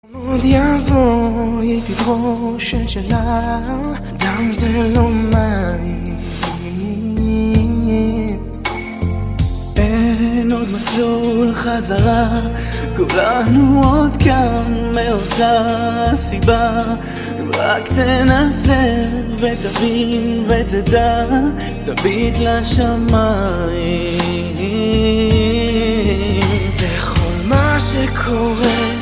עוד יבוא, היא תדרוש שלה, דם ולא מים. אין עוד מסלול חזרה, כולנו עוד כאן מאותה סיבה. רק תנסה ותבין ותדע, תביט לשמיים. בכל מה שקורה